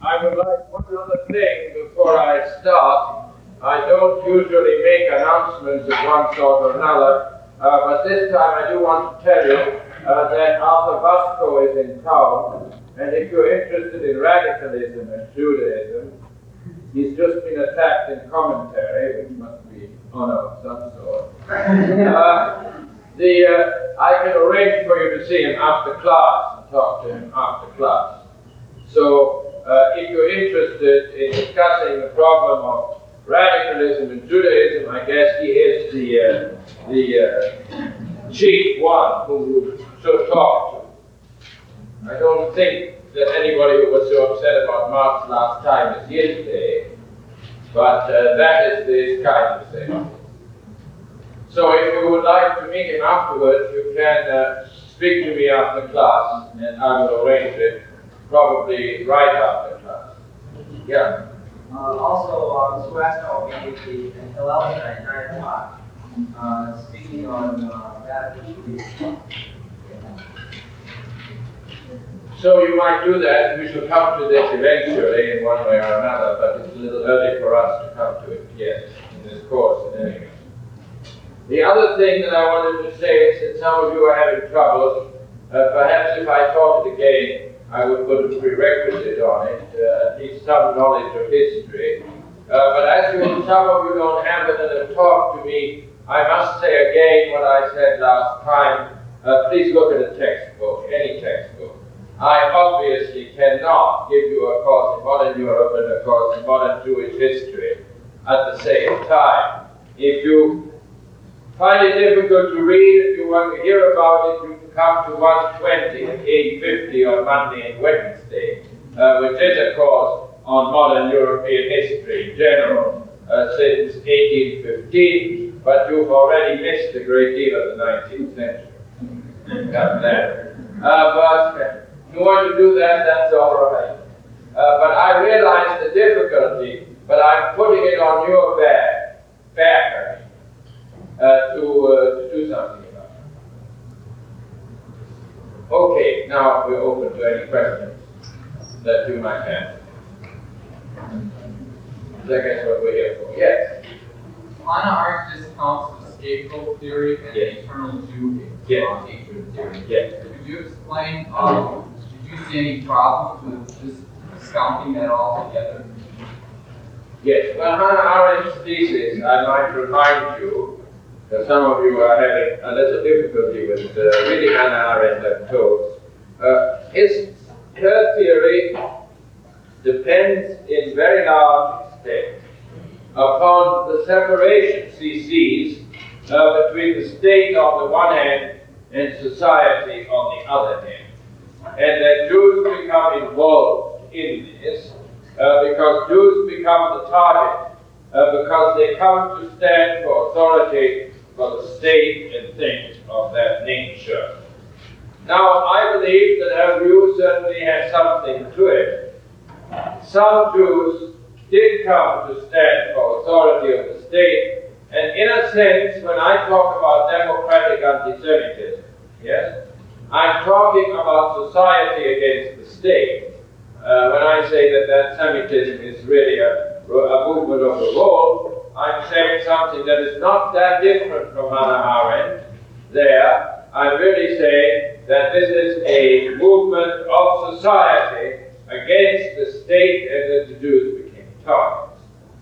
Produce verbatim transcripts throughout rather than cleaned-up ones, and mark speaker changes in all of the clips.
Speaker 1: I would like one other thing before I start. I don't usually make announcements of one sort or another, uh, but this time I do want to tell you uh, that Arthur Vasco is in town, and if you're interested in radicalism and Judaism, he's just been attacked in commentary, which must be honor of some sort. Uh, the, uh, I can arrange for you to see him after class and talk to him after class. So, uh, if you're interested in discussing the problem of radicalism and Judaism, I guess he is the uh, the uh, chief one whom you should talk to. I don't think that anybody who was so upset about Marx last time is here today, but uh, that is this kind of thing. So if you would like to meet him afterwards, you can uh, speak to me after class, and I will arrange it, probably right after class. Yeah.
Speaker 2: Uh, also, uh, Mister Westner will be with the in Hillel tonight at nine o'clock, uh, speaking on uh, radical Judaism.
Speaker 1: So you might do that. We shall come to this eventually in one way or another, but it's a little early for us to come to it yet in this course in any case. The other thing that I wanted to say is that some of you are having trouble. Uh, perhaps if I taught it again, I would put a prerequisite on it, uh, at least some knowledge of history. Uh, but as you, some of you don't have it and have talked to me, I must say again what I said last time. Uh, please look at a textbook, any textbook. I obviously cannot give you a course in modern Europe and a course in modern Jewish history at the same time. If you find it difficult to read, if you want to hear about it, you can come to one twenty at eight fifty on Monday and Wednesday, uh, which is a course on modern European history in general uh, since eighteen fifteen, but you've already missed a great deal of the nineteenth century. Got that. Uh, but if you want to do that, that's all right. Uh, but I realize the difficulty, but I'm putting it on your back, back I mean, uh, to, uh, to do something about it. Okay, now we're open to any questions that you might have. I guess what we're here for. Yes?
Speaker 3: Hannah Arendt discounts the scapegoat theory and
Speaker 1: yes.
Speaker 3: the eternal Jew
Speaker 1: yes.
Speaker 3: uh, hatred theory.
Speaker 1: Yes.
Speaker 3: Could you explain, um, did you see any problems with just discounting that altogether?
Speaker 1: Yes. Well, Hannah Arendt's thesis, I might remind you, that some of you are having a little difficulty with uh, reading Hannah Arendt, I'm told. Uh, his, her theory depends in very large extent upon the separation she sees uh, between the state on the one hand and society on the other hand. And that Jews become involved in this uh, because Jews become the target, uh, because they come to stand for authority for the state and things of that nature. Now, I believe that her view certainly has something to it. Some Jews did come to stand for authority of the state, and in a sense, when I talk about democratic anti-Semitism, yes, I'm talking about society against the state. Uh, when I say that that Semitism is really a, a movement of the world, I'm saying something that is not that different from Hannah Arendt there. I'm really saying that this is a movement of society against the state and that the Jews became targets.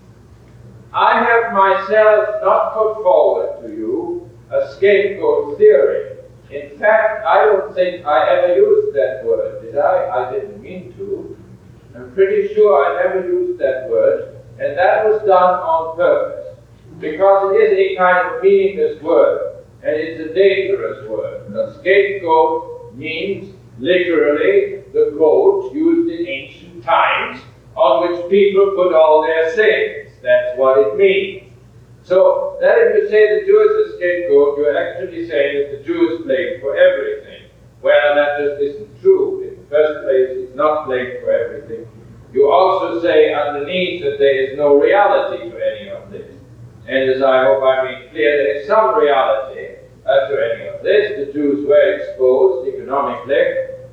Speaker 1: I have myself not put forward to you a scapegoat theory. In fact, I don't think I ever used that word, did I? I didn't mean to. I'm pretty sure I never used that word, and that was done on purpose, because it is a kind of meaningless word, and it's a dangerous word. A scapegoat means, literally, the goat used in ancient times, on which people put all their sins. That's what it means. So, that if you say the Jew is a scapegoat, you're actually saying that the Jew is blamed for everything. Well, that just isn't true. In the first place, he's not blamed for everything. You also say underneath that there is no reality to any of this. And as I hope I made clear, there is some reality uh, to any of this. The Jews were exposed economically,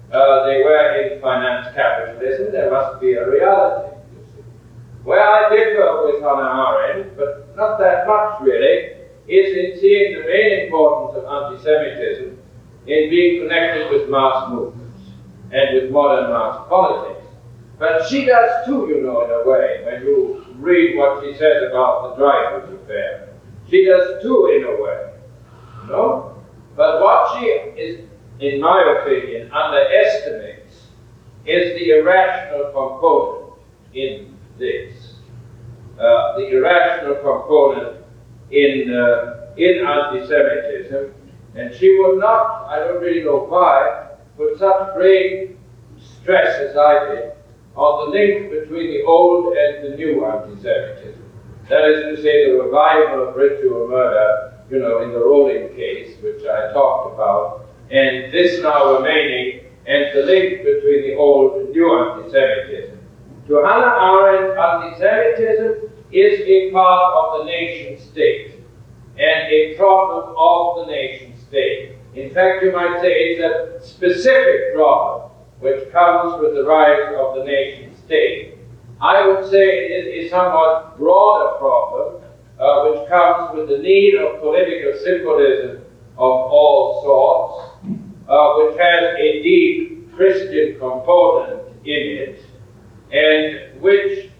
Speaker 1: uh, they were in finance capitalism, there must be a reality. You see. Where I differ with Hannah Arendt, but not that much really, is in seeing the main importance of anti-Semitism in being connected with mass movements and with modern mass politics. But she does too, you know, in a way, when you read what she says about the Dreyfus affair. She does too, in a way, you know? But what she is, in my opinion, underestimates is the irrational component in this. Uh, the irrational component in, uh, in anti-Semitism, and she would not, I don't really know why, put such great stress as I did on the link between the old and the new anti-Semitism. That is to say, the revival of ritual murder, you know, in the Rolling case, which I talked about, and this now remaining, and the link between the old and new anti-Semitism. To Hannah Arendt, anti-Semitism is a part of the nation state, and a problem of the nation state. In fact, you might say it's a specific problem which comes with the rise of the nation state. I would say it is a somewhat broader problem, uh, which comes with the need of political symbolism of all sorts, uh, which has a deep Christian component in it, and which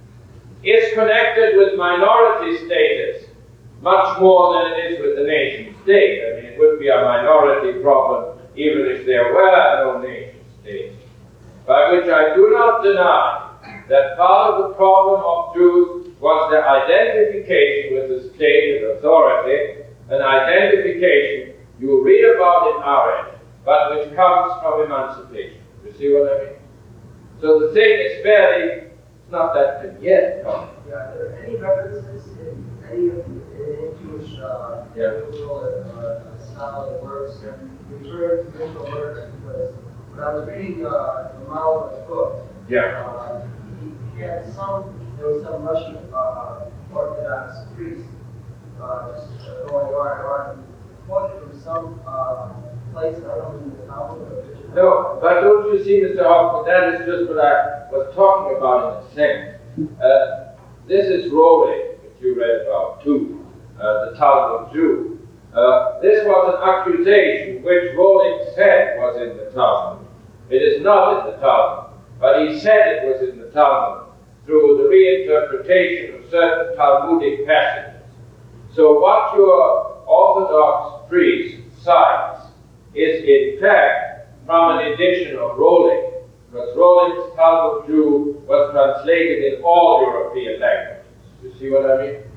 Speaker 1: is connected with minority status much more than it is with the nation state. I mean, it would be a minority problem even if there were no nation state. By which I do not deny that part of the problem of Jews was their identification with the state and authority, an identification you read about in Arendt, but which comes from emancipation. You see what I mean? So the thing is fairly, it's not that yet. No.
Speaker 2: Yeah, are there any references in any of the in Jewish uh,
Speaker 1: Yeah.
Speaker 2: biblical or uh, scholarly works referring to ritual murder? Because when I was reading uh, the Maoist book,
Speaker 1: Yeah.
Speaker 2: uh, he, he had some, there was some Russian uh, Orthodox priest uh, just uh, going on and on. He quoted from some uh, place, I don't know, in the Talmud or Vision.
Speaker 1: No, but don't you see, Mister Hoffman, that is just what I was talking about in a sense. Uh, this is Rolling, which you read about too, uh, the Talmud Jew. Uh, this was an accusation which Rolling said was in the Talmud. It is not in the Talmud, but he said it was in the Talmud through the reinterpretation of certain Talmudic passages. So what your Orthodox priest cites is in fact from an edition of Rolling, because Rolling's Talmud Jew was translated in all European languages. You see what I mean?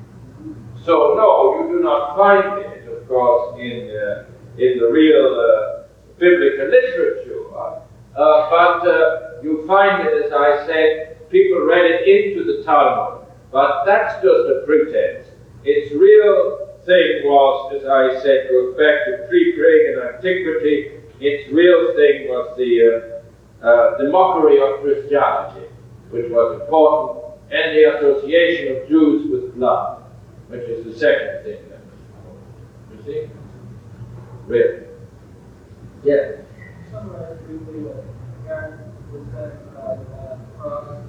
Speaker 1: So no, you do not find it, of course, in uh, in the real uh, biblical literature, uh, but uh, you find it, as I said, people read it into the Talmud, but that's just a pretense. Its real thing was, as I said, goes back to pre-pagan antiquity. Its real thing was the uh, uh, the mockery of Christianity, which was important, and the association of Jews with blood, which is the second thing. Then. You see? Really? Yes.
Speaker 2: Summarize briefly what Aaron was saying about uh, cross.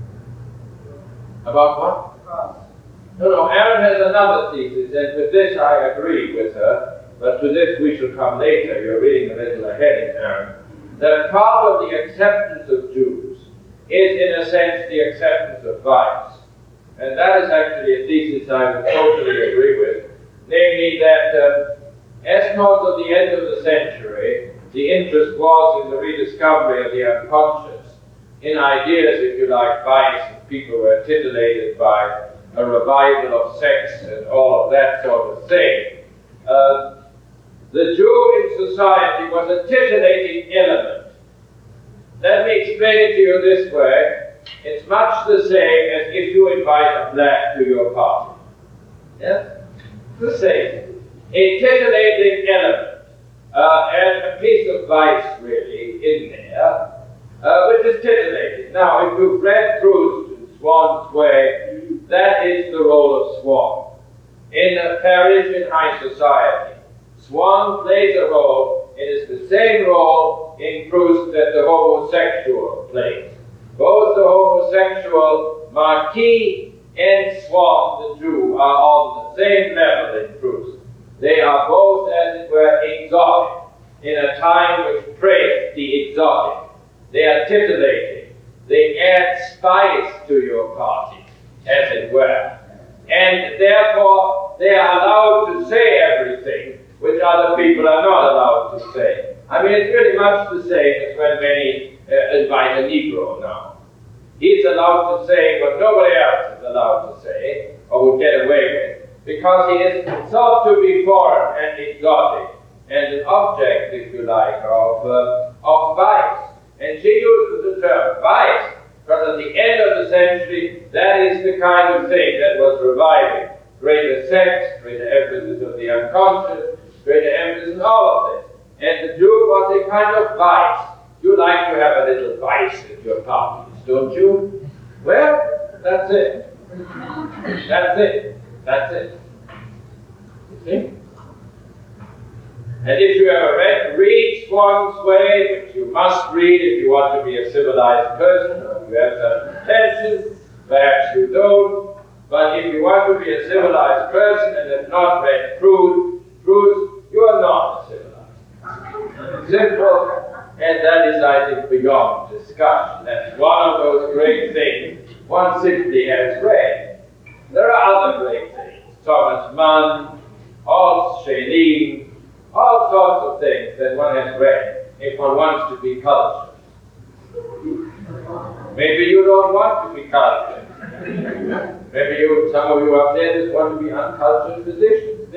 Speaker 1: About what?
Speaker 2: Cross.
Speaker 1: No, no, Aaron has another thesis, and with this I agree with her, but to this we shall come later. You're reading a little ahead in Aaron. That part of the acceptance of Jews is, in a sense, the acceptance of vice. And that is actually a thesis I would totally agree with. Namely that, uh, as towards of the end of the century, the interest was in the rediscovery of the unconscious, in ideas, if you like, vice, and people were titillated by a revival of sex and all of that sort of thing. Uh, the Jew in society was a titillating element. Let me explain it to you this way. It's much the same as if you invite a black to your party. Yes? The same. A titillating element, uh, and a piece of vice, really, in there, uh, which is titillating. Now, if you've read Proust in Swann's Way, that is the role of Swann. In a Parisian high society, Swann plays a role. It is the same role in Proust that the homosexual plays. Both the homosexual Marquis and Swann, the Jew, are on the same level in Proust. They are both, as it were, exotic, in a time which praised the exotic. They are titillating. They add spice to your party, as it were. And therefore, they are allowed to say everything which other people are not allowed to say. I mean, it's pretty much the same as when many uh, invite a Negro now. He's allowed to say what nobody else is allowed to say, or would get away with, because he is thought to be foreign and exotic, and an object, if you like, of, uh, of vice. And she uses the term vice, because at the end of the century, that is the kind of thing that was reviving. Greater sex, greater emphasis of the unconscious, greater emphasis on all of this. And the Jew was a kind of vice. You like to have a little vice at your parties, don't you? Well, that's it. That's it. That's it. You see? And if you ever read, read Swann's Way, which you must read if you want to be a civilized person, or you have some intentions, perhaps you don't, but if you want to be a civilized person and have not read Proust, Proust, you are not civilized. Simple, and that is, I think, beyond discussion. That's one of those great things one simply has read. There are other great things. Thomas Mann, Holst, Schelin, all sorts of things that one has read if one wants to be cultured. Maybe you don't want to be cultured. Maybe you, some of you up there just want to be uncultured physicians.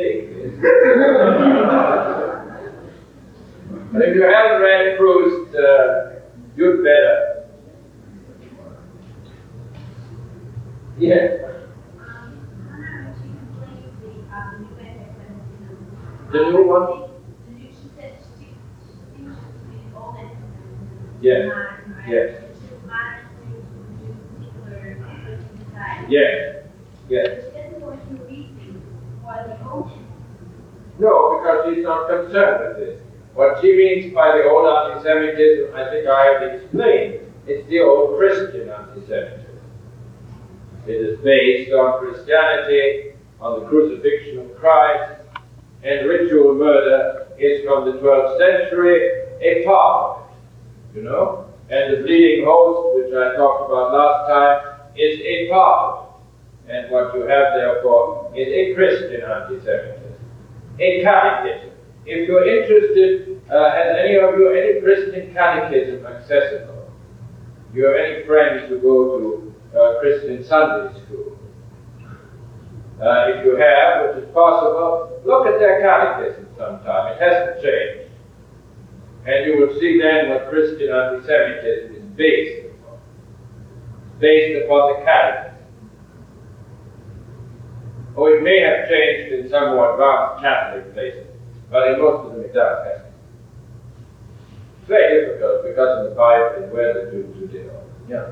Speaker 1: But if you haven't read Proust, uh, you'd better. Yes. The new one? Yes. Yes. Yes. Yes. No, because she's not concerned with this. What she means by the old anti-Semitism, I think I have explained. It's the old Christian anti-Semitism. It is based on Christianity, on the crucifixion of Christ, and ritual murder is from the twelfth century, a part of it, you know? And the bleeding host, which I talked about last time, is a part of it. And what you have, therefore, is a Christian anti-Semitism, a catechism. If you're interested, uh, has any of you any Christian catechism accessible? Do you have any friends who go to uh, Christian Sunday school? Uh, if you have, which is possible, look at their catechism sometime. It hasn't changed. And you will see then what Christian anti-Semitism is based upon. It's based upon the catechism. Or it may have changed in some more advanced Catholic places, but in most of them it does have. It's very difficult because in the Bible is where the Jews who did all. Yeah.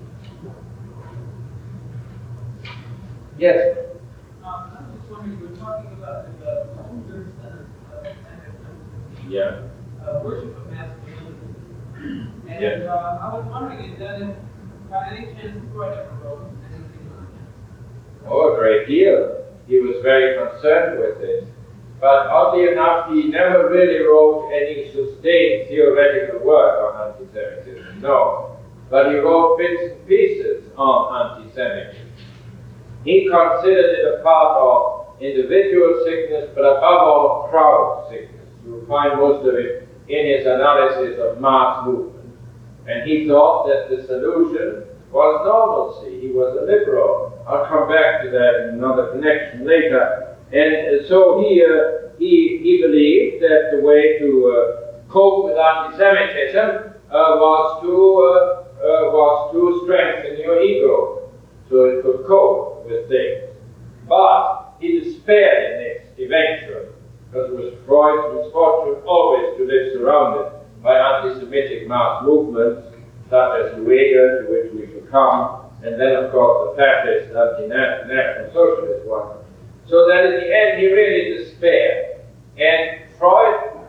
Speaker 1: Yes.
Speaker 2: Um, I'm just wondering, you were talking about the older centers of anti-Semitism.
Speaker 1: Yeah.
Speaker 2: Uh, worship of masculinity. And
Speaker 1: Yeah.
Speaker 2: uh, I was wondering, is that in, by any chance Freud ever wrote anything on that?
Speaker 1: Oh, a great deal. He was very concerned with it. But oddly enough, he never really wrote any sustained theoretical work on anti-Semitism. No. But he wrote bits and pieces on anti-Semitism. He considered it a part of individual sickness, but above all, crowd sickness. You will find most of it in his analysis of mass movement. And he thought that the solution was normalcy. He was a liberal. I'll come back to that in another connection later. And so he, uh, he, he believed that the way to uh, cope with anti-Semitism uh, was, to, uh, uh, was to strengthen your ego so it could cope with things. But he despaired in this eventually, because it was Freud's misfortune always to live surrounded by anti-Semitic mass movements, such as Luega, to which we shall come, and then of course the fascist anti-national socialist one. So that in the end he really despaired. And Freud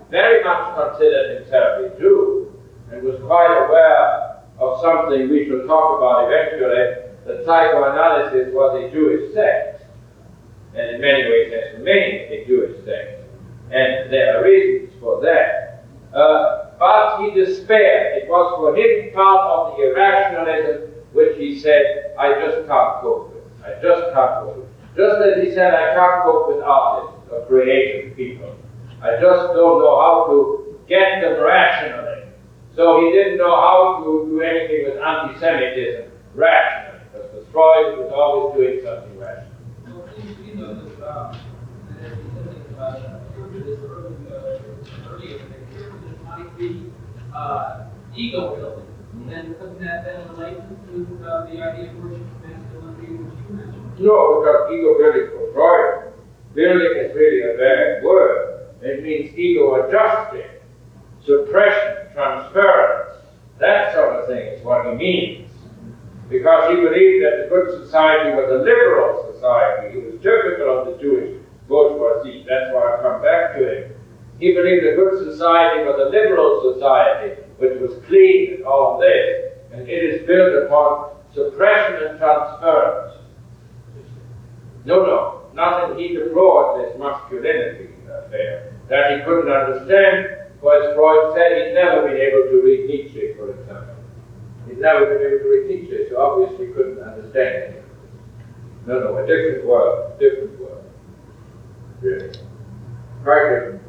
Speaker 1: very much considered himself a Jew and was quite aware of something we shall talk about eventually, that psychoanalysis was a Jewish sect, and in many ways has remained a Jewish sect, and there are reasons for that. Uh, but he despaired. It was for him part of the irrationalism which he said, I just can't cope with. I just can't cope with. Just as he said, I can't cope with artists or creative people. I just don't know how to get them rationally. So he didn't know how to do anything with anti-Semitism rationally, because Freud was always doing something rational.
Speaker 2: So you know that uh, there's something about uh, this early, uh, earlier that this might be uh, ego building. And couldn't that then relate to uh, the idea of worship masculinity which you mentioned?
Speaker 1: No, because ego building for Freud, building is really a bad word. It means ego adjusting, suppression, transference. That sort of thing is what he means. Because he believed that the good society was a liberal society. It was typical of the Jewish bourgeoisie. That's why I come back to him. He believed the good society was a liberal society, which was clean and all of this, and it is built upon suppression and transference. No, no, nothing. He deplored this masculinity affair that he couldn't understand, for as Freud said, he'd never been able to read Nietzsche, for example. He'd never been able to read Nietzsche, so obviously couldn't understand it. No, no, a different world, different world. Really. Quite different world.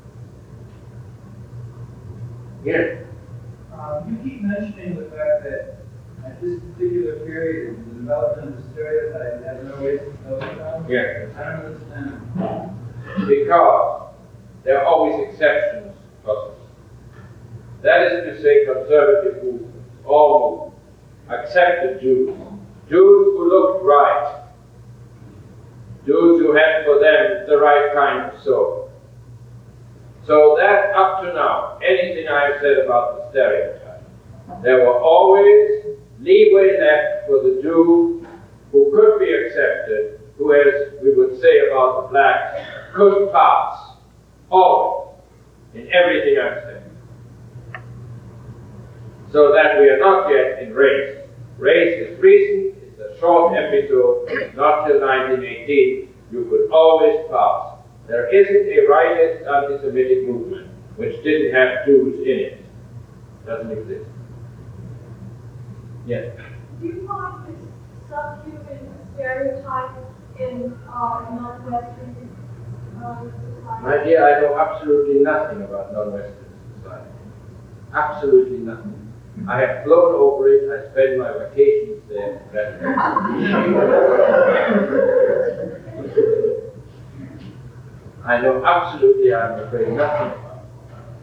Speaker 1: Yes.
Speaker 4: Um, you keep mentioning the fact that at this particular period, the development of the stereotype has no way to overcome.
Speaker 1: Yes.
Speaker 4: I don't understand.
Speaker 1: Because there are always exceptions, possible. That is to say, conservative movements, all movements, accepted Jews, Jews who looked right, Jews who had for them the right kind of soul. So that up to now, anything I've said about the stereotype, there were always leeway left for the Jew who could be accepted, who, as we would say about the blacks, could pass. Always. In everything I've said. So that we are not yet in race. Race is recent, it's a short episode, not till nineteen eighteen. You could always pass. There isn't a rightist anti-Semitic movement which didn't have Jews in it. Doesn't exist. Yes?
Speaker 5: Do you find this subhuman stereotype in uh, non-Western uh, society?
Speaker 1: My dear, I know absolutely nothing about non-Western society. Absolutely nothing. I have flown over it, I spend my vacations there. I know absolutely, I'm afraid, nothing about it.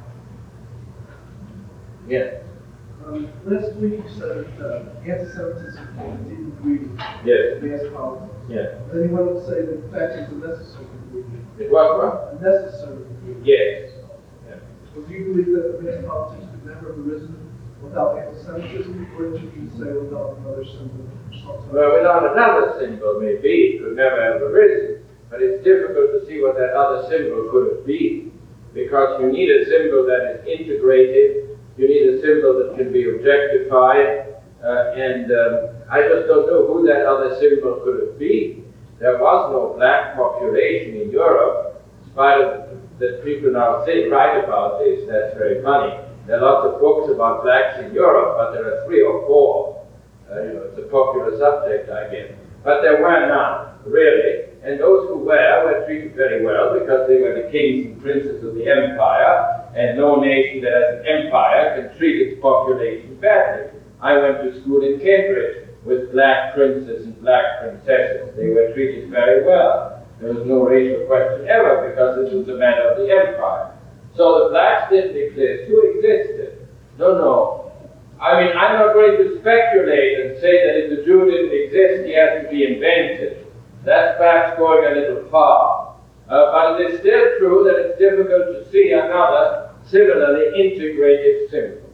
Speaker 1: Yes.
Speaker 4: Um, last week you said uh, anti-Semitism didn't agree
Speaker 1: Yes.
Speaker 4: with mass politics.
Speaker 1: Yes.
Speaker 4: Then you want to say that in fact it's a necessary ingredient.
Speaker 1: It was what?
Speaker 4: A necessary ingredient.
Speaker 1: Yes. Yes.
Speaker 4: So do you believe that mass politics could never have arisen without anti-Semitism, or should you say without another symbol?
Speaker 1: Well, without another symbol, maybe, it could never have arisen. But it's difficult to see what that other symbol could have been. Because you need a symbol that is integrated, you need a symbol that can be objectified, uh, and um, I just don't know who that other symbol could have been. There was no black population in Europe, in spite of that people now say, write about this. That's very funny. There are lots of books about blacks in Europe, but there are three or four. Uh, you know, it's a popular subject, I guess. But there were none, really. And those who were, were treated very well because they were the kings and princes of the empire, and no nation that has an empire can treat its population badly. I went to school in Cambridge with black princes and black princesses. They were treated very well. There was no racial question ever because this was a matter of the empire. So the blacks didn't exist. Who existed? No, no. I mean, I'm not going to speculate and say that if the Jew didn't exist, he has to be invented. That's perhaps going a little far. Uh, but it is still true that it's difficult to see another similarly integrated symbol.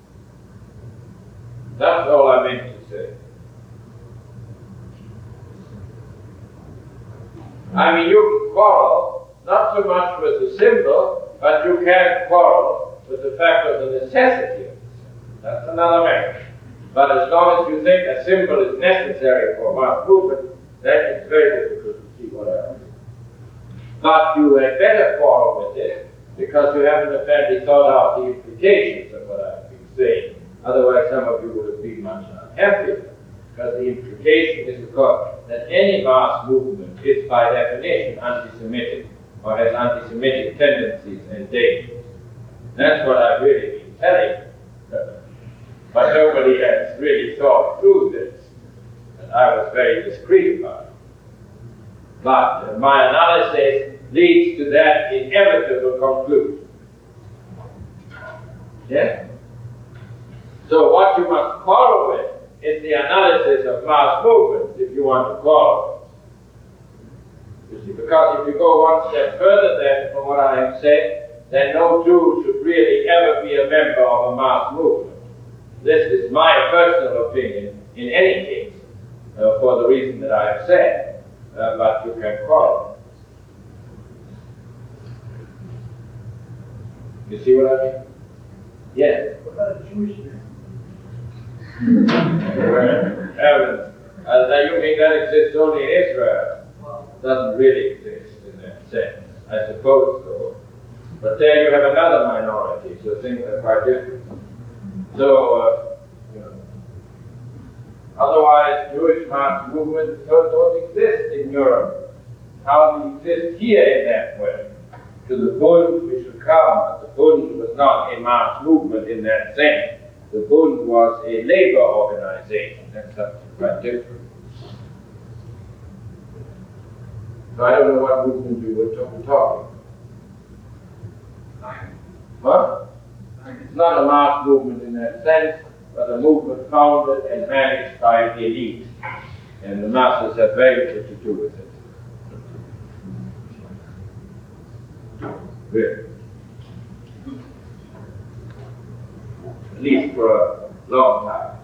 Speaker 1: That's all I meant to say. I mean, you can quarrel not so much with the symbol, But you can't quarrel with the fact of the necessity of the symbol. That's another matter. But as long as you think a symbol is necessary for mass movement, then it's very difficult to see what else. But you had better quarrel with it, because you haven't apparently thought out the implications of what I've been saying. Otherwise, some of you would have been much unhappier. Because the implication is, of course, that any mass movement is by definition anti-Semitic, or has anti-Semitic tendencies and dangers. That's what I've really been telling you. But nobody has really thought through this, and I was very discreet about it. But uh, my analysis leads to that inevitable conclusion. Yeah? So what you must quarrel with is the analysis of mass movements, if you want to quarrel. You see, because if you go one step further then from what I have said, then no Jew should really ever be a member of a mass movement. This is my personal opinion in any case, uh, for the reason that I have said, uh, but you can quarrel. You see what I mean? Yes.
Speaker 2: What about a Jewish man?
Speaker 1: Heavens. Uh, now you think that exists only in Israel?
Speaker 2: Well,
Speaker 1: Doesn't really exist in that sense. I suppose so. But there you have another minority, so things are quite different. So, uh, you know, otherwise Jewish mass movements don't, don't exist in Europe. How they exist here in that way? To the Bund we should come, but the Bund was not a mass movement in that sense. The Bund was a labor organization. That's something quite different. So I don't know what movement you were talking about. What? It's not a mass movement in that sense, but a movement founded and managed by the elite. And the masses have very little to do with it. Really. At least for a long time.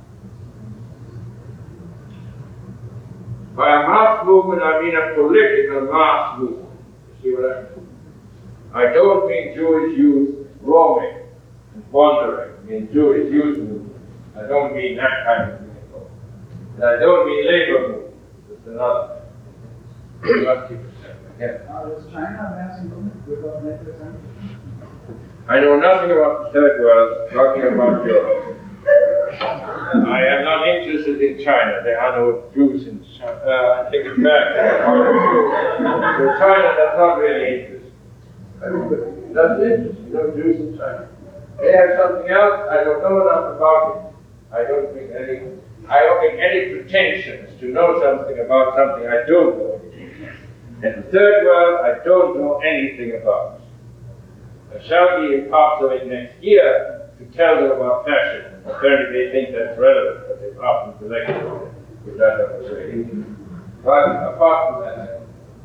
Speaker 1: By a mass movement, I mean a political mass movement. You see what I mean? I don't mean Jewish youth roaming and wandering. I mean Jewish youth movement. I don't mean that kind of thing at all. And I don't mean labor movement. It's another thing. You must keep it separate. Yeah.
Speaker 4: Now, is China a mass movement without negative sense?
Speaker 1: I know nothing about the third world, talking about Europe. I am not interested in China. There are no Jews in China. Uh, I take it back. So China does not really interest. That's interesting. No Jews in China. They have something else. I don't know enough about it. I don't think any. I don't think any pretensions to know something about something I don't know. And the third world, I don't know anything about. I shall be in parts of it next year to tell them about fashion. Apparently they think that's relevant, but they've often collected it, which I don't say. But apart from that,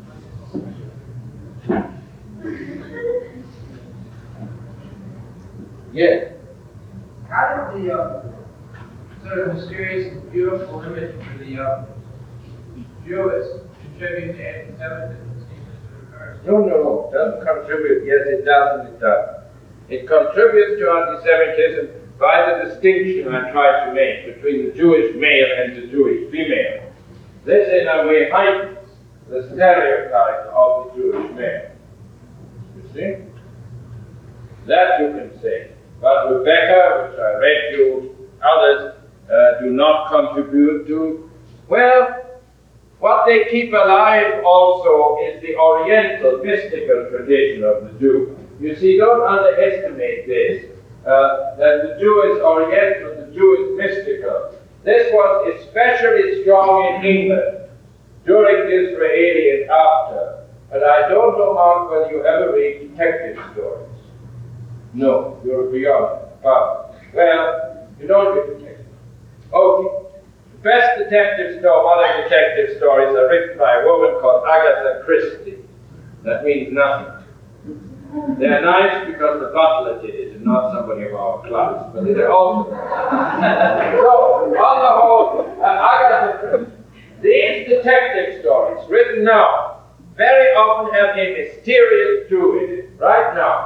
Speaker 1: yeah.
Speaker 2: how did the uh, sort of mysterious and beautiful image of the uh, Jews contribute to anti-Semitism?
Speaker 1: No, no, it doesn't contribute. Yes, it does and it doesn't. It contributes to anti-Semitism by the distinction I tried to make between the Jewish male and the Jewish female. This, in a way, heightens the stereotype of the Jewish male. You see? That you can say. But Rebecca, which I read you, others uh, do not contribute to. Well, what they keep alive also is the Oriental mystical tradition of the Jew. You see, don't underestimate this, uh, that the Jew is Oriental, the Jew is mystical. This was especially strong in England during Disraeli and after. But I don't know, Mark, whether you ever read detective stories. No, you're beyond it. But, well, you don't read detective. Okay. The best detective story, modern detective stories are written by a woman called Agatha Christie. That means nothing. They're nice because the butler did it and not somebody of our class, but they're also. So, on the whole, uh, Agatha Christie, these detective stories written now very often have a mysterious Jew in it, right now.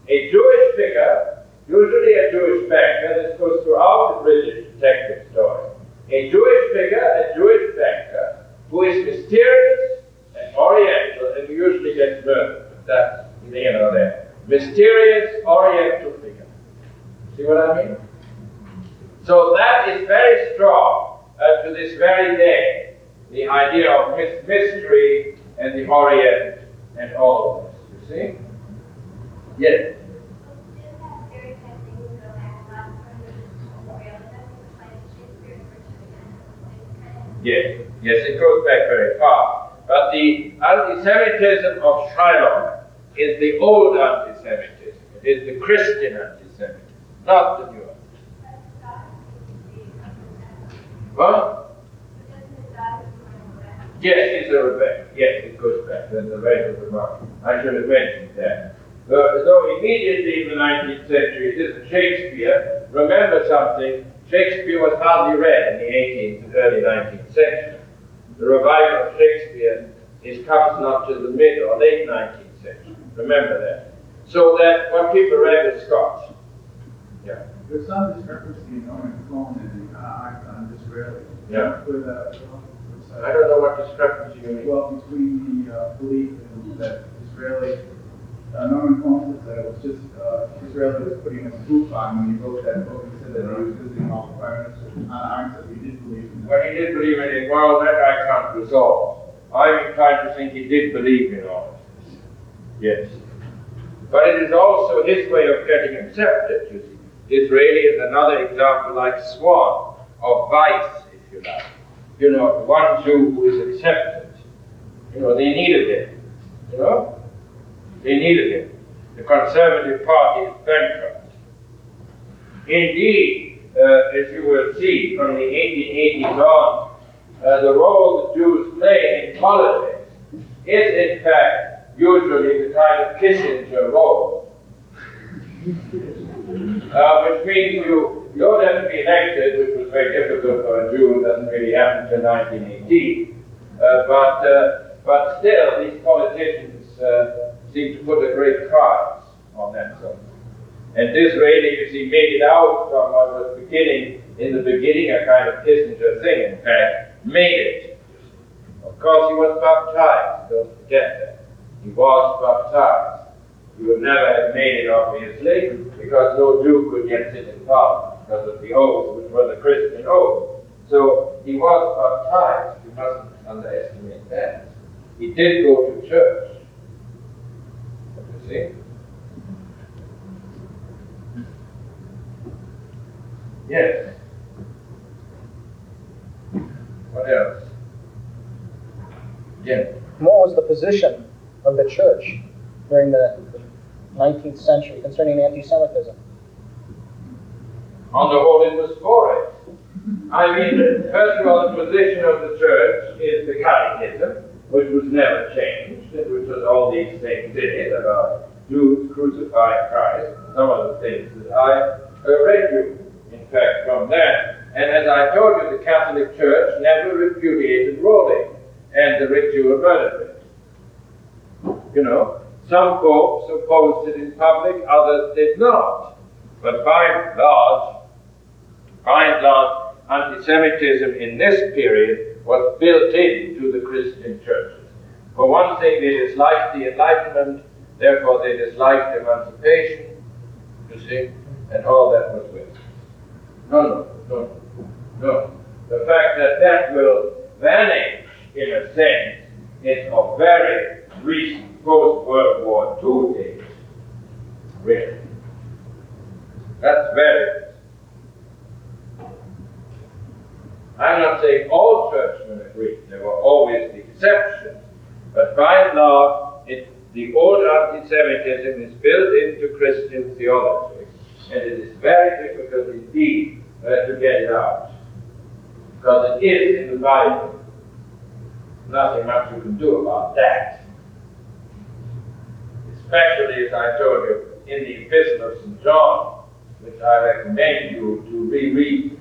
Speaker 1: A Jewish figure, usually a Jewish banker, this goes throughout the British detective story. A Jewish figure, a Jewish banker, who is mysterious and oriental and usually gets murdered. That's, you know, that mysterious oriental figure. See what I mean? So that is very strong uh, to this very day, the idea of mis- mystery and the Orient and all of this. You see? Yes? Yes, yes, it goes back very far. But the anti-Semitism of Shylock is the old anti-Semitism. It is the Christian anti-Semitism, not the new one. What? Yes, he's a rebel. Yes, it goes back. That's a very good remark. I should have mentioned that. Uh, so immediately in the nineteenth century, this is Shakespeare. Remember something, Shakespeare was hardly read in the eighteenth and early nineteenth century. The revival of Shakespeare is, comes not to the mid or late nineteenth century. Remember that. So that what people read is Scotch. Yeah.
Speaker 4: There's some discrepancy in Norman Cohn and uh, Einstein Disraeli.
Speaker 1: Yeah.
Speaker 4: With, uh,
Speaker 1: I don't know what discrepancy you mean.
Speaker 4: well, between the uh, belief in that Disraeli, uh, Norman Cohn said that it was just uh, Disraeli was putting a spoof on when he wrote that book. He said that he was visiting all the prime ministers. And Einstein, he did believe in that.
Speaker 1: Well, he did believe in it. Well, that I can't resolve. I'm inclined to think he did believe in all of this. Yes. But it is also his way of getting accepted, you see. Disraeli is another example like Swan, of vice, if you like. You know, the one Jew who is accepted. You know, they needed him. You know? They needed him. The Conservative Party is bankrupt. Indeed, uh, as you will see from the eighteen eighties on, uh, the role the Jews play in politics is, in fact, usually the kind of Kissinger role. Uh, which means you, you don't have to be elected, which was very difficult for a Jew, doesn't really happen until nineteen eighteen. Uh, but, uh, but still, these politicians uh, seem to put a great price on that sort. And Disraeli, you see, made it out from what was beginning, in the beginning, a kind of Kissinger thing, in fact, made it. Of course, he was baptized, don't forget that. He was baptized. He would never have made it, obviously, because no Jew could yet sit in parliament because of the oath, which was a Christian oath. So he was baptized. You mustn't underestimate that. He did go to church. You see? Yes. What else? Yes.
Speaker 6: What was the position of the church during the nineteenth century concerning anti-Semitism?
Speaker 1: On the whole, it was for it. I mean, first of all, the position of the church is the catechism, which was never changed, and which was all these things in it about Jews crucifying Christ, some of the things that I uh, read you, in fact, from that. And as I told you, the Catholic Church never repudiated Rowley and the ritual murder bit. You know, some popes opposed it in public, others did not. But by and large, by and large, anti-Semitism in this period was built into the Christian churches. For one thing, they disliked the Enlightenment, therefore they disliked emancipation, you see, and all that was with it. No, no, no, no. The fact that that will vanish, in a sense, is of very recent post-World War Two days. Really. That's very recent. I'm not saying all churchmen agree. There were always the exceptions. But by and large, it, the old anti-Semitism is built into Christian theology. And it is very difficult indeed uh, to get it out. Because it is in the Bible. Nothing much you can do about that. Especially, as I told you, in the Epistle of Saint John, which I recommend you to reread.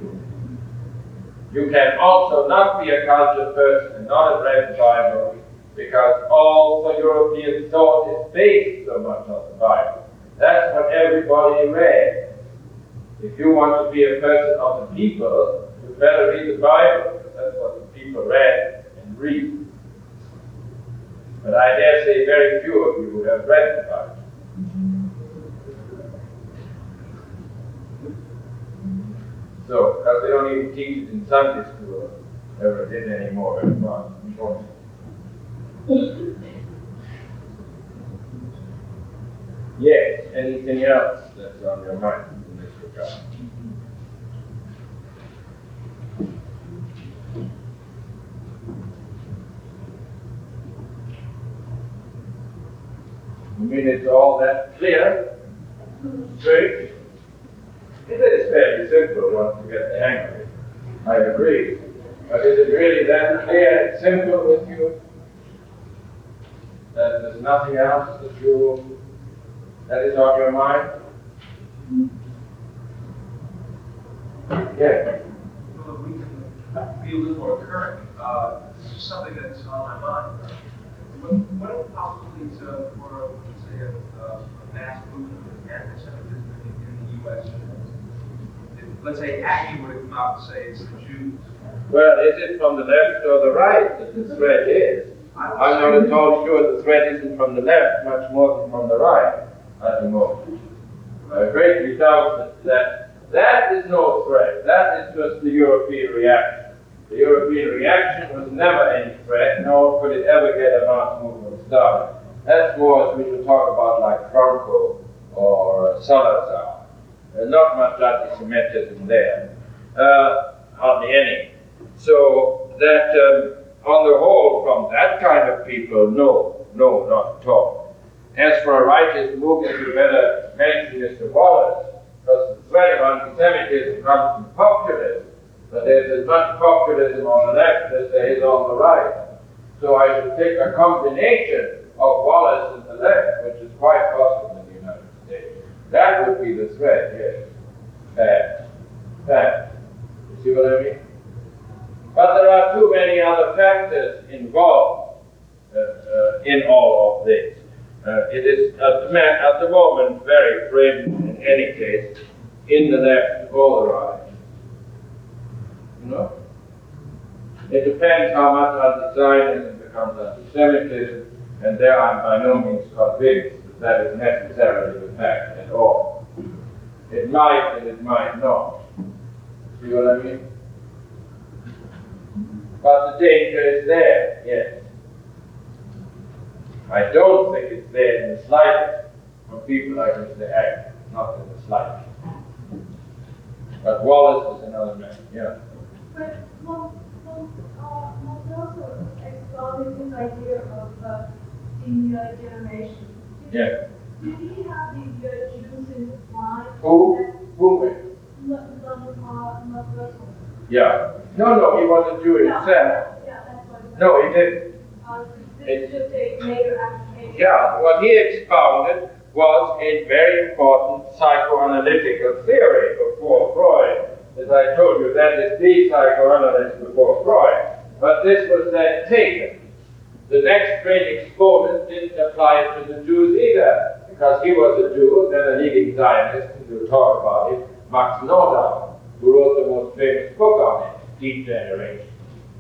Speaker 1: You can also not be a cultured person and not have read the Bible because all the European thought is based so much on the Bible. That's what everybody read. If you want to be a person of the people, you better read the Bible, because that's what the people read and read. But I dare say very few of you have read the Bible. So, because they don't even teach it in Sunday school, ever did anymore. Well, yes, anything else that's on your mind in this regard? I mean, it's all that clear, straight. It is fairly simple once you get the hang of it. I agree. But is it really that clear and simple with you? That there's nothing else that you that is on your mind? Yeah.
Speaker 7: Well, we can be a little more current. Uh, this is something that's on my mind. What, what if possibly to, for, say, a, a mass movement of anti-Semitism in, in the U S? If, let's say Acme were to come out and say it's the Jews.
Speaker 1: Well, is it from the left or the right that the threat is? I'm not at all sure the threat isn't from the left, much more than from the right at the moment. I greatly doubt that, that that is no threat. That is just the European reaction. The European reaction was never any threat, nor could it ever get a mass movement started. That's more as we should talk about like Franco or Salazar. There's not much anti-Semitism there. Uh, hardly any. So that, um, on the whole, from that kind of people, no, no, not at all. As for a righteous movement, you better mention Mister Wallace, because the threat of anti-Semitism comes from populism. But there's as much populism on the left as there is on the right. So I should take a combination of Wallace and the left, which is quite possible in the United States. That would be the threat, yes. Fact. Fact. You see what I mean? But there are too many other factors involved uh, uh, in all of this. Uh, it is at the, at the moment very prim, in any case, in the left or the right. You know? It depends how much anti-Zionism becomes anti-Semitism, and there I'm by no means convinced that that is necessarily the fact at all. It might and it might not. See what I mean? But the danger is there, yes. I don't think it's there in the slightest from people like Mister Agnew, not in the slightest. But Wallace is another man, yeah.
Speaker 5: But Mon- Mon- uh, Montelso expounded this idea of uh, the uh, generation. Did,
Speaker 1: Yeah.
Speaker 5: Did he have the uh, Jews in mind?
Speaker 1: Who? Who?
Speaker 5: Montelso.
Speaker 1: Yeah. No, no, he was a Jew
Speaker 5: Yeah,
Speaker 1: himself.
Speaker 5: yeah, that's what it
Speaker 1: No, he didn't.
Speaker 5: Uh, this is just a major application.
Speaker 1: Yeah, what he expounded was a very important psychoanalytical theory before Freud. As I told you, that is the psychoanalyst before Freud. But this was then taken. The next great exponent didn't apply it to the Jews either, because he was a Jew, then a leading Zionist, and we'll talk about it, Max Nordau, who wrote the most famous book on it, Deep Generation.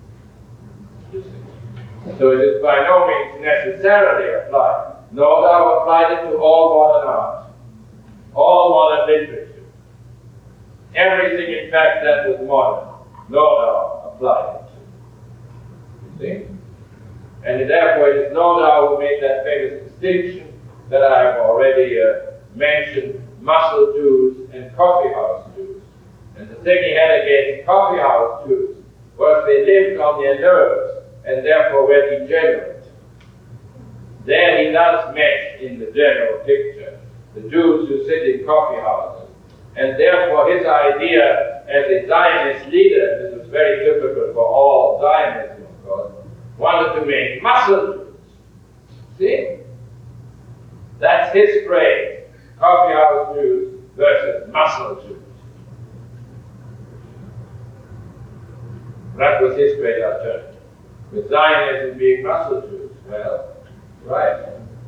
Speaker 1: So it is by no means necessarily applied. Nordau applied it to all modern art, all modern literature. Everything, in fact, that was modern, Nordau applied it to. You see? And therefore it is Nordau who made that famous distinction that I have already uh, mentioned, muscle Jews and coffeehouse Jews. And the thing he had against coffeehouse Jews was they lived on their nerves and therefore were degenerate. There he does mesh in the general picture the Jews who sit in coffee houses. And therefore his idea as a Zionist leader, this was very typical for all Zionism, of course, wanted to make muscle Jews. See? That's his phrase. Coffee house Jews versus muscle Jews. That was his great alternative. With Zionism being muscle Jews. Well, right.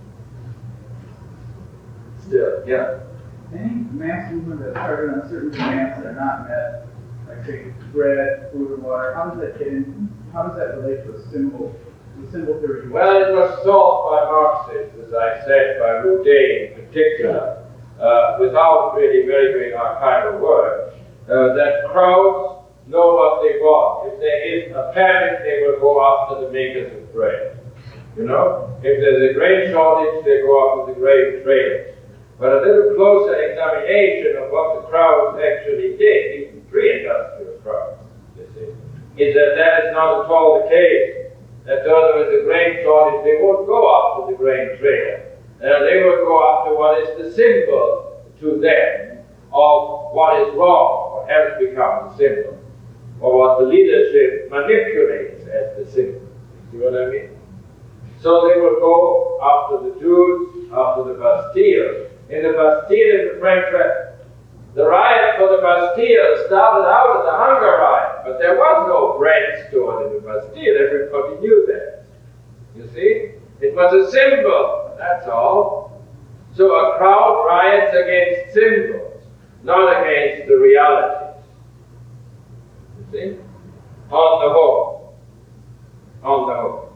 Speaker 1: Still, yeah.
Speaker 4: Any mass movement that started on certain demands that are not met, like say bread, food, and water, how does that get in? How does that relate to a symbol, to a symbol theory?
Speaker 1: Well, it was solved by Marxists, as I said, by Roudet in particular, uh, without really very great archival work, uh, that crowds know what they want. If there is a famine, they will go after the makers of bread. You know? If there's a grain shortage, they go after the grain traders. But a little closer examination of what the crowds actually did, even pre-industrial crowds, you see, is that that is not at all the case. That though there was a grain shortage, they won't go after the grain trader. Uh, they will go after what is the symbol to them of what is wrong, what has become the symbol, or what the leadership manipulates as the symbol. See what I mean? So they will go after the Jews, after the Bastille. In the Bastille, in the French, the riot for the Bastille started out as a hunger riot, but there was no bread stored in the Bastille. Everybody knew that. You see? It was a symbol, that's all. So a crowd riots against symbols, not against the realities. You see? On the whole. On the whole.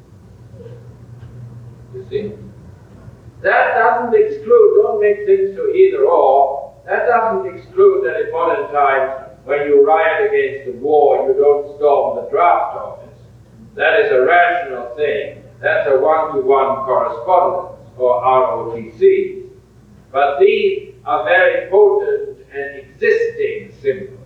Speaker 1: You see? That doesn't exclude, don't make things to either or, that doesn't exclude that in modern times, when you riot against the war, you don't storm the draft office. That is a rational thing. That's a one-to-one correspondence, or R O T Cs. But these are very potent and existing symbols.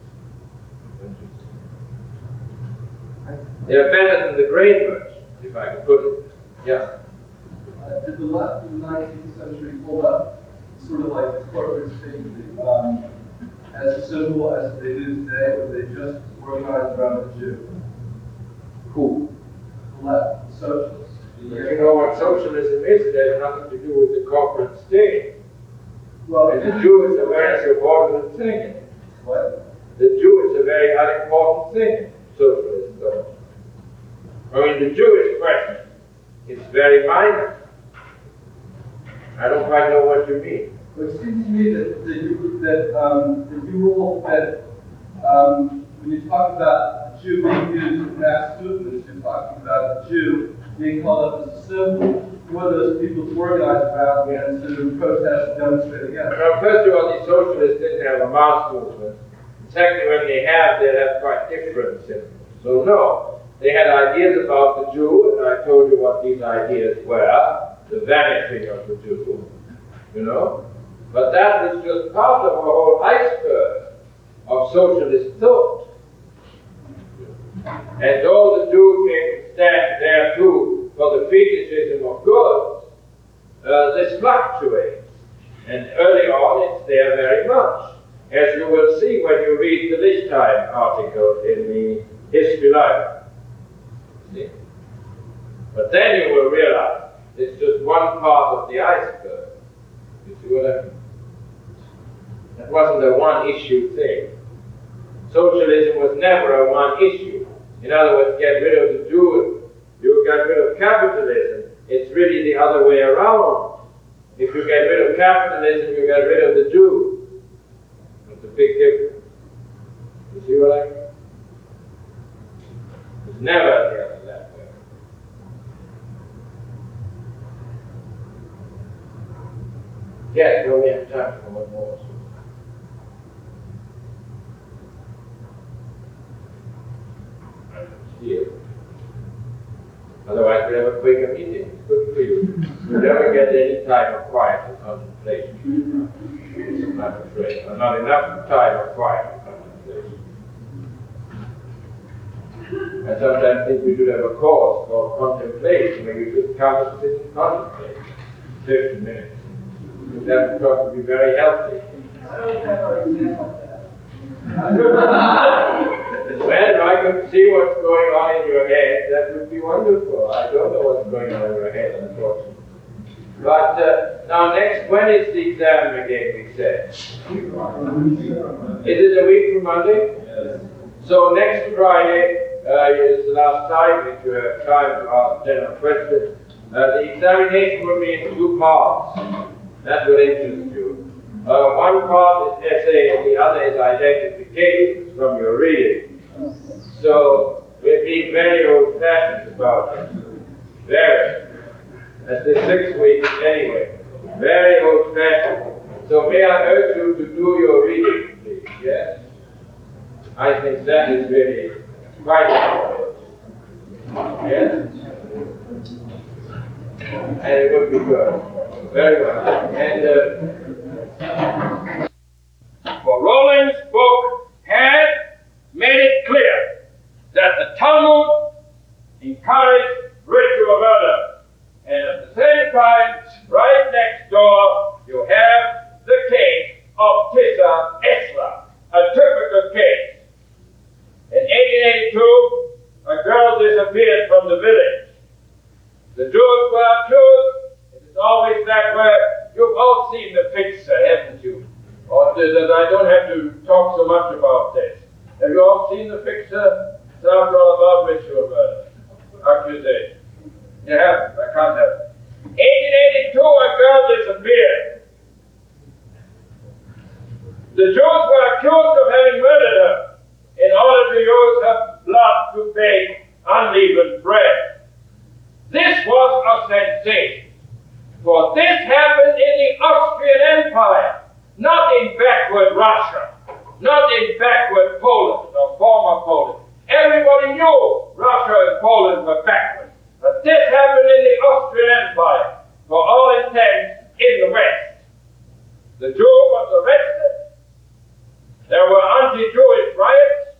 Speaker 1: They're better than the grain merchant, if I could put it. Yeah.
Speaker 8: Uh, did the left in the nineteenth century hold up sort of like the corporate state um, as a symbol as they do today, or they just organized around the Jew?
Speaker 1: Who?
Speaker 8: The left, the socialists.
Speaker 1: You know what socialism is? It has nothing to do with the corporate state.
Speaker 8: Well,
Speaker 1: and the Jew is a very important thing.
Speaker 8: What?
Speaker 1: The Jew is a very unimportant thing in socialist thought. I mean, the Jewish question is very minor. I don't quite know what you mean.
Speaker 8: Well, it seems to me that, that, you, that, um, that you rule that um, when you talk about the Jew being used in mass movements, you're talking about the Jew being called up as a symbol for those people to organize around and to protest and demonstrate against.
Speaker 1: Well, first of all, the socialists didn't have a mass movement. Secondly, when they have, they have quite different symbols. So no, they had ideas about the Jew, and I told you what these ideas were. The vanishing of the Jew, you know. But that was just part of a whole iceberg of socialist thought. And though the Jew came to stand there too for the fetishism of goods, uh, this fluctuates. And early on it's there very much, as you will see when you read the Lichtheim article in the History Life. See? But then you will realize it's just one part of the iceberg. You see what I mean? That wasn't a one-issue thing. Socialism was never a one-issue. In other words, get rid of the Jew, you get rid of capitalism. It's really the other way around. If you get rid of capitalism, you get rid of the Jew. It's a big difference. You see what I mean? It's never the other that way. Yes, we only have time for one more. Here. Otherwise, we'll have a quicker meeting. It's good for you. You'll never get any time of quiet and contemplation. I'm afraid. Or not enough time of quiet and contemplation. I sometimes think we should have a course called contemplation where you just come and sit and contemplate. fifty minutes. That would probably be very healthy.
Speaker 2: I don't have an example of that.
Speaker 1: Well, if I could see what's going on in your head, that would be wonderful. I don't know what's going on in your head, unfortunately. But uh, now, next, when is the exam again, we said? Is it a week from Monday? Yes. So next Friday, uh, it's the last time if you have time to ask general questions. Uh, the examination will be in two parts. That will interest you. Uh, one part is essay and the other is identifications from your reading. So we're being very old-fashioned about it. Very. That's the six weeks anyway. Very old-fashioned. So may I urge you to do your reading, please, yes? I think that is really quite important. Yes? And it would be good. Very well. And uh, for Rolling's book had made it clear that the Talmud encouraged ritual murder. And at the same time, right next door, you have the case of Tissa Esra, a typical case. In eighteen eighty-two, a girl disappeared from the village. The Jews were accused. It is always that way. You've all seen the fixer, haven't you? Or that I don't have to talk so much about this. Have you all seen the fixer? It's after all about ritual murder. Accusation. You haven't. I can't have it. eighteen eighty-two, a girl disappeared. The Jews were accused of having murdered her in order to use her blood to bake unleavened bread. This was a sensation, for this happened in the Austrian Empire, not in backward Russia, not in backward Poland or former Poland. Everybody knew Russia and Poland were backward, but this happened in the Austrian Empire, for all intents in the West. The Jew was arrested. There were anti-Jewish riots,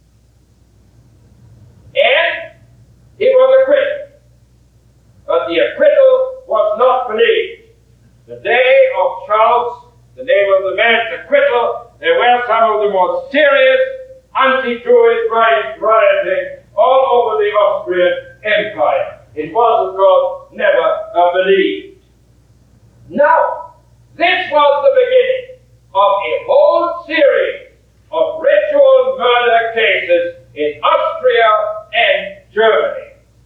Speaker 1: and he was acquitted. But the acquittal was not believed. The day of Charles, the name of the man's acquittal, there were some of the most serious anti-Jewish riots rioting all over the Austrian Empire. It was, of course, never uh, believed. Now, this was the beginning of a whole series of ritual murder cases in Austria and Germany.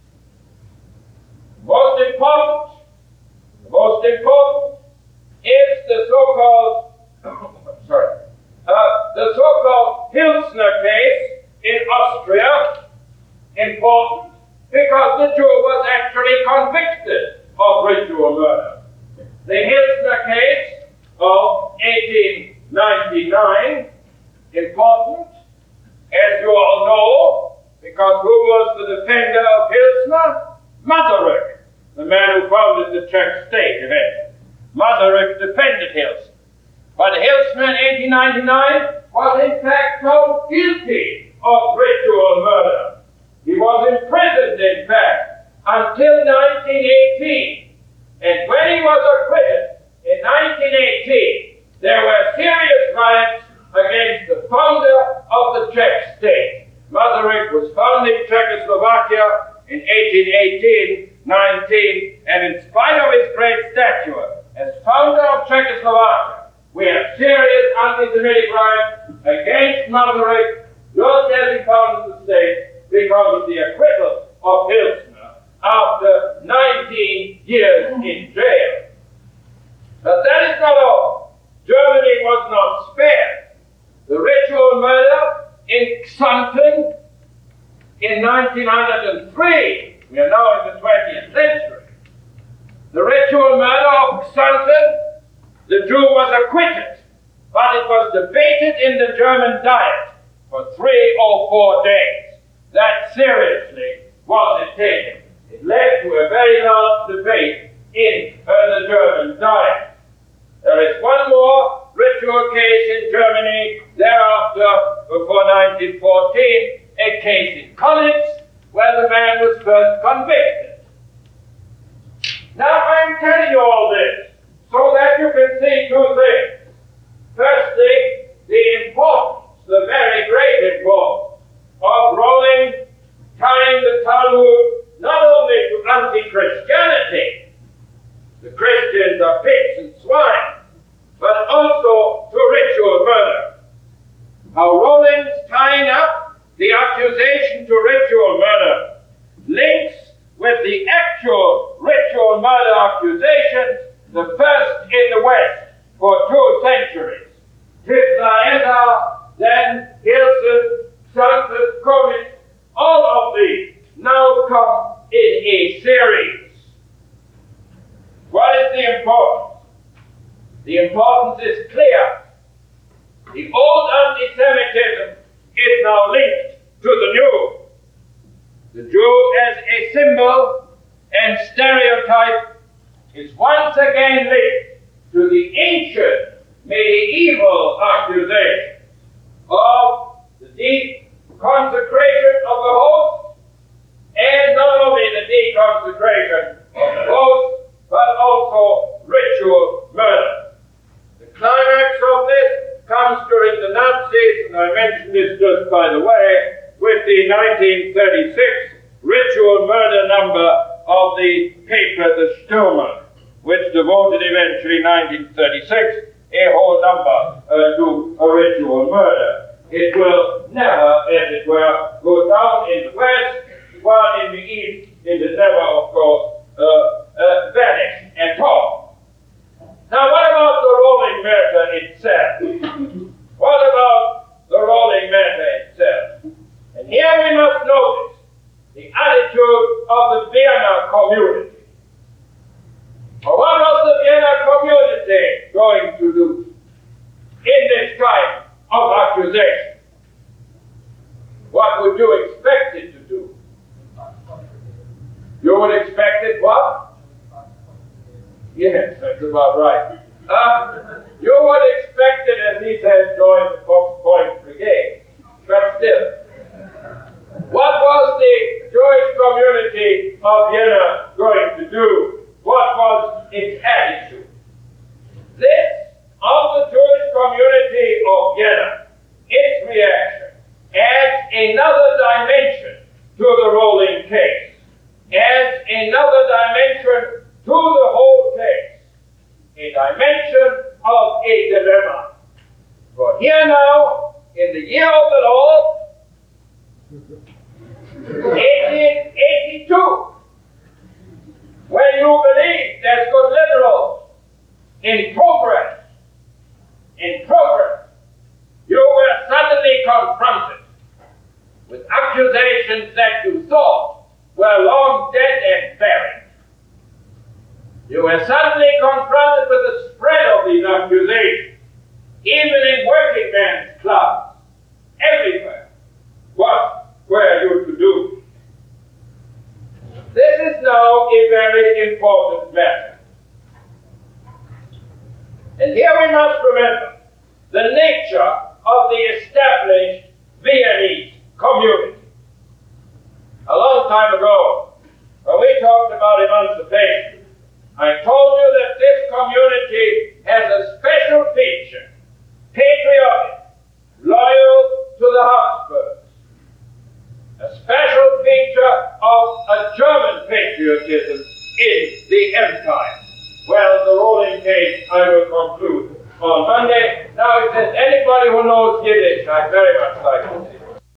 Speaker 1: Most important, the most important is the so-called, sorry, uh, the so-called Hilsner case in Austria. Important because the Jew was actually convicted of ritual murder. The Hilsner case of eighteen ninety-nine, important, as you all know, because who was the defender of Hilsner? Masaryk, the man who founded the Czech state eventually. Masaryk defended Hilsner. But Hilsner in eighteen ninety-nine was in fact found guilty of ritual murder. He was imprisoned, in fact, until nineteen eighteen. And when he was acquitted in nineteen eighteen, there were serious riots against the founder of the Czech state. Masaryk was founding Czechoslovakia in eighteen eighteen nineteen, and in spite of his great stature as founder of Czechoslovakia, we have serious anti-Semitic riots against Masaryk, just as he founded the state, because of the acquittal of Hilsner after nineteen years in jail. But that is not all. Germany was not spared. The ritual murder in Xanten in nineteen oh three, we are now in the twentieth century. The ritual murder of Xanten, the Jew was acquitted, but it was debated in the German Diet for three or four days. That seriously was it taken. It led to a very large debate in uh, the German Diet. There is one more ritual case in Germany thereafter, before nineteen fourteen, a case in College where the man was first convicted. Now I'm telling you all this so that you can see two things. Firstly, the importance, the very great importance of Rolling tying the Talmud not only to anti-Christianity, the Christians are pigs and swine, but also to ritual murder. How Rolling's tying up the accusation addition to ritual murder, links with the actual ritual murder accusations, the first in the West for two centuries. Tisla, then Hilson, Santos, Comis, all of these now come in a series. What is the importance? The importance is clear. The old anti-Semitism is now linked to the new. The Jew as a symbol and stereotype is once again linked to the ancient medieval accusation of the deep consecration of the host, and not only the deconsecration of the host, but also ritual murder. The climax of this comes during the Nazis, and I mentioned this just by the way, with the nineteen thirty-six ritual murder number of the paper The Stürmer, which devoted eventually nineteen thirty-six a whole number uh, to a ritual murder. It will never, as it were, go down in the West, while in the East it is never, of course, uh, uh, vanish at all. Now, what about the rolling matter itself? What about the rolling matter itself? And here we must notice the attitude of the Vienna community. Well, what was the Vienna community going to do in this kind of accusation? What would you expect it to do? You would expect it what? Yes, that's about right. Uh, you would expect it, as he says, join the Fox Point Brigade. But still, what was the Jewish community of Vienna going to do? What was its attitude? This of the Jewish community of Vienna, its reaction, adds another dimension to the rolling case, adds another dimension to the whole case, a dimension of a dilemma. For here now, in the year of the Lord, eighteen eighty-two, when you believe there's good liberals in progress, in progress, you were suddenly confronted with accusations that you thought were long dead and buried. You were suddenly confronted with the spread of these accusations, even in working men's clubs, everywhere. What were you to do? This is now a very important matter. And here we must remember the nature of the established Viennese community. A long time ago, when we talked about emancipation, I told you that this community has a special feature, patriotic, loyal to the Habsburgs, a special feature of a German patriotism in the empire. Well, the rolling case I will conclude on Monday. Now, if there's anybody who knows Yiddish, I'd very much like to see.